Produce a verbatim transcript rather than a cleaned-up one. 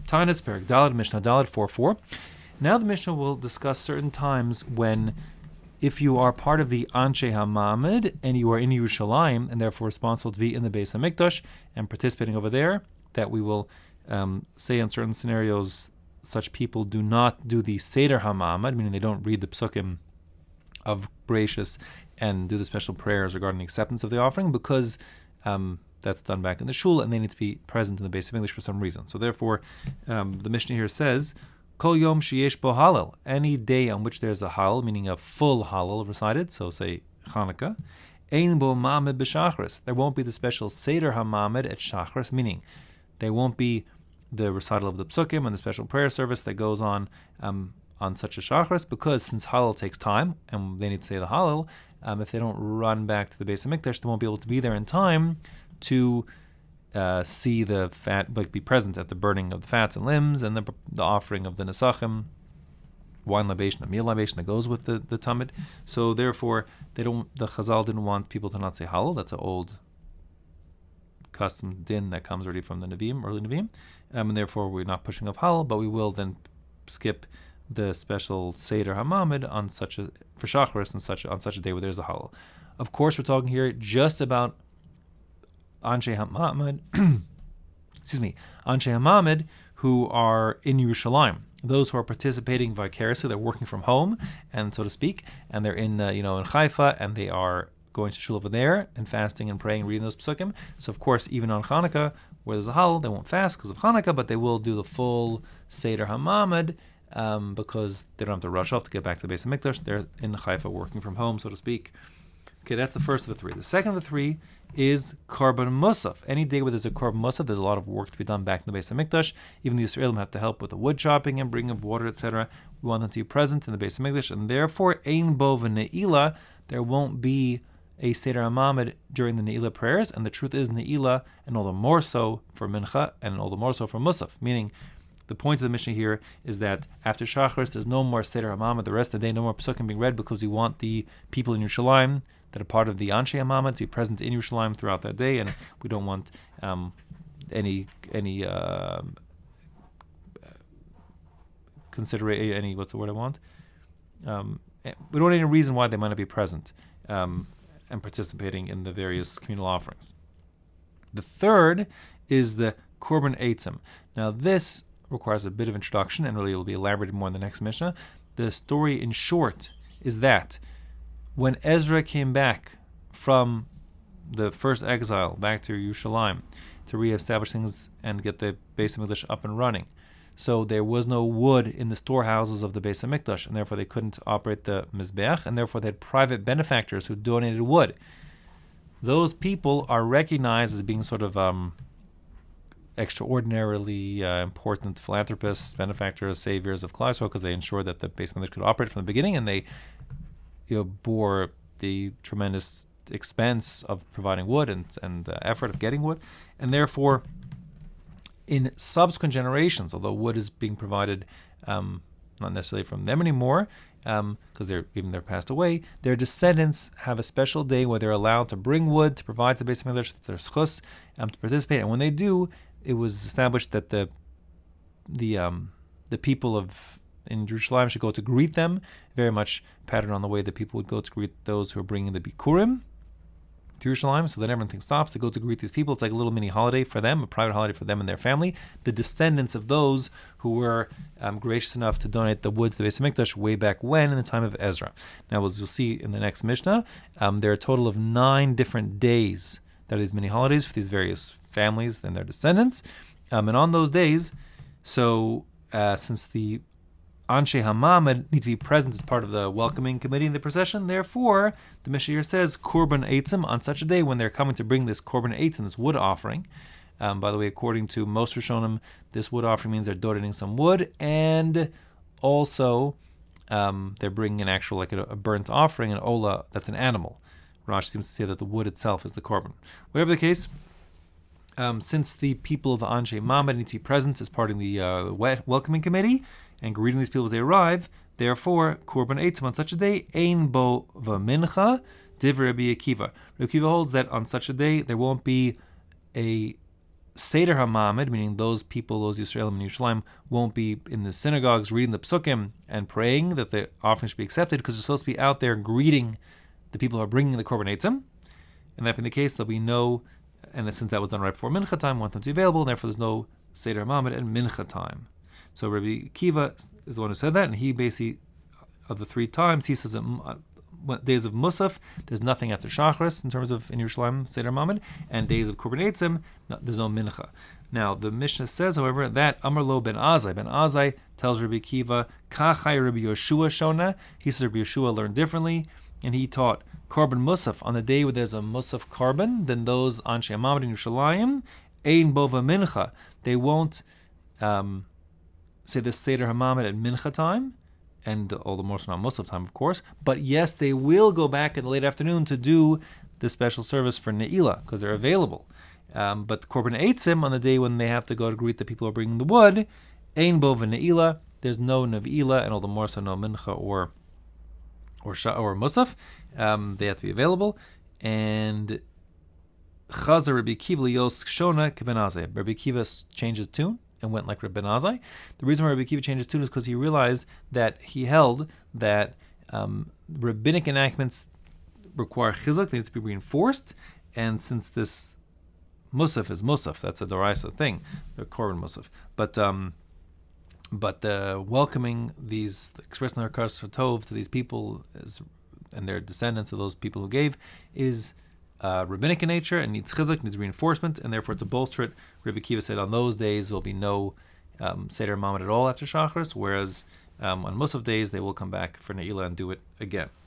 Tainus Perek Daled Mishnah Daled four four. Now the Mishnah will discuss certain times when, if you are part of the Anshe HaMamid and you are in Yerushalayim and therefore responsible to be in the Beis HaMikdash and participating over there, that we will um, say in certain scenarios such people do not do the Seder HaMamid, meaning they don't read the psukim of Bereshis and do the special prayers regarding the acceptance of the offering, because um, that's done back in the shul and they need to be present in the Beis HaMikdash for some reason. So therefore, um, the Mishnah here says, Kol yom sheyesh bo halal, any day on which there's a halal, meaning a full halal recited, so say Chanukah, ein bo mamed b'shachris, there won't be the special Seder HaMamed at Shachris, meaning there won't be the recital of the psukim and the special prayer service that goes on um, on such a Shachris, because since halal takes time and they need to say the halal, um, if they don't run back to the Beis HaMikdash, they won't be able to be there in time to Uh, see the fat, like be present at the burning of the fats and limbs and the, the offering of the nesachim, wine libation, a meal libation that goes with the, the tamid. So therefore, they don't. The Chazal didn't want people to not say halal. That's an old custom din that comes already from the Nevi'im, early Nevi'im, um, and therefore we're not pushing of halal, but we will then skip the special Seder HaMamid on such a for Shacharis and such on such a day where there's a halal. Of course, we're talking here just about Anshe HaMamid, excuse me, Anshe HaMamid, who are in Yerushalayim, those who are participating vicariously, they're working from home, and so to speak, and they're in, uh, you know, in Haifa, and they are going to shul over there and fasting and praying, and reading those psukim. So of course, even on Hanukkah, where there's a halal, they won't fast because of Hanukkah, but they will do the full Seder HaMamid um, because they don't have to rush off to get back to the Beis HaMikdash. They're in Haifa, working from home, so to speak. Okay, that's the first of the three. The second of the three is Korban Musaf. Any day where there's a Korban Musaf, there's a lot of work to be done back in the Beis HaMikdash. Even the Yisraelim have to help with the wood chopping and bringing of water, et cetera. We want them to be present in the Beis HaMikdash, and therefore, Ein Bo v'Ne'ilah, there won't be a Seder HaMamid during the Ne'ilah prayers, and the truth is Ne'ilah, and all the more so for Mincha, and all the more so for Musaf, meaning the point of the Mishnah here is that after Shacharis, there's no more Seder HaMamid, the rest of the day, no more Pesukim being read, because we want the people in Yerushalayim that are part of the Anshe HaMamid to be present in Yerushalayim throughout that day, and we don't want um, any any uh, consider any what's the word I want? Um, we don't want any reason why they might not be present um, and participating in the various communal offerings. The third is the Korban Eitzim. Now this requires a bit of introduction, and really it will be elaborated more in the next Mishnah. The story, in short, is that when Ezra came back from the first exile back to Yerushalayim to reestablish things and get the Beis HaMikdash up and running, so there was no wood in the storehouses of the Beis HaMikdash, and therefore they couldn't operate the Mizbeach, and therefore they had private benefactors who donated wood. Those people are recognized as being sort of um, extraordinarily uh, important philanthropists, benefactors, saviors of Klal Yisrael, because they ensured that the Beis HaMikdash could operate from the beginning, and they you know, bore the tremendous expense of providing wood and and uh, effort of getting wood, and therefore, in subsequent generations, although wood is being provided um, not necessarily from them anymore, because um, they're even they're passed away, their descendants have a special day where they're allowed to bring wood to provide to the Beis HaMikdash, their schus, um, to participate, and when they do, it was established that the the um, the people of in Jerusalem should go to greet them, very much patterned on the way that people would go to greet those who are bringing the Bikurim to Jerusalem, so that everything stops. They go to greet these people. It's like a little mini holiday for them, a private holiday for them and their family. The descendants of those who were um, gracious enough to donate the wood to the Beis HaMikdash way back when, in the time of Ezra. Now, as you'll see in the next Mishnah, um, there are a total of nine different days that are these mini holidays for these various families and their descendants. Um, and on those days, so uh, since the Anshe HaMamid need to be present as part of the welcoming committee in the procession. Therefore, the Mishnah here says Korban Eitzim on such a day when they're coming to bring this Korban Eitzim, this wood offering. Um, by the way, according to most Rishonim, this wood offering means they're donating some wood, and also um, they're bringing an actual, like a, a burnt offering, an ola, that's an animal. Rashi seems to say that the wood itself is the korban. Whatever the case, um, since the people of the Anshe HaMamid need to be present as part of the uh, welcoming committee and greeting these people as they arrive, therefore, Korban Eitzim on such a day, Ein Bo Seder HaMamid, meaning those people, those Yisraelim in Yerushalayim, won't be in the synagogues reading the psukim and praying that the offering should be accepted, because they're supposed to be out there greeting the people who are bringing the Korban Eitzim. And that being the case, there'll be no, and since that was done right before Mincha time, we want them to be available, and therefore there's no Seder HaMamid and Mincha time. So Rabbi Akiva is the one who said that, and he basically, of the three times, he says that uh, days of Musaf, there's nothing after Shachris in terms of in Yerushalayim Seder HaMamid, and days of Korban Eitzim, no, there's no Mincha. Now the Mishnah says, however, that Amar Lo ben Azai, Ben Azai tells Rabbi Akiva, Kachai Rabbi Yoshua Shona. He says Rabbi Yoshua learned differently, and he taught Korban Musaf on the day where there's a Musaf Korban, then those Anshe HaMamid in Yerushalayim, Ein Bova Mincha, they won't um, say the Seder HaMamid at Mincha time, and all the more so not Musaf time, of course. But yes, they will go back in the late afternoon to do the special service for Ne'ilah, because they're available. Um, but Korban Eitzim, on the day when they have to go to greet the people who are bringing the wood, Ein Bo Ne'ilah, there's no Ne'ilah, and all the more so no Mincha or or Sha, or Musaf. Um, they have to be available. And Chazar Rabbi Akiva Yos Shona Keben Azai. Rabbi Akiva changed his tune and went like Rabbi Azai. The reason why Rabbi Akiva changed his tune is because he realized that he held that um, rabbinic enactments require chizuk, they need to be reinforced, and since this musaf is musaf, that's a doraisa thing, the korban musaf. But um, but the welcoming these, expressing their hakaras tov to these people is, and their descendants of those people who gave, is Uh, rabbinic in nature and needs chizuk, needs reinforcement, and therefore to bolster it, Rabbi Akiva said on those days there will be no um, Seder HaMamid at all after Shachris, whereas um, on most of days they will come back for Ne'ilah and do it again.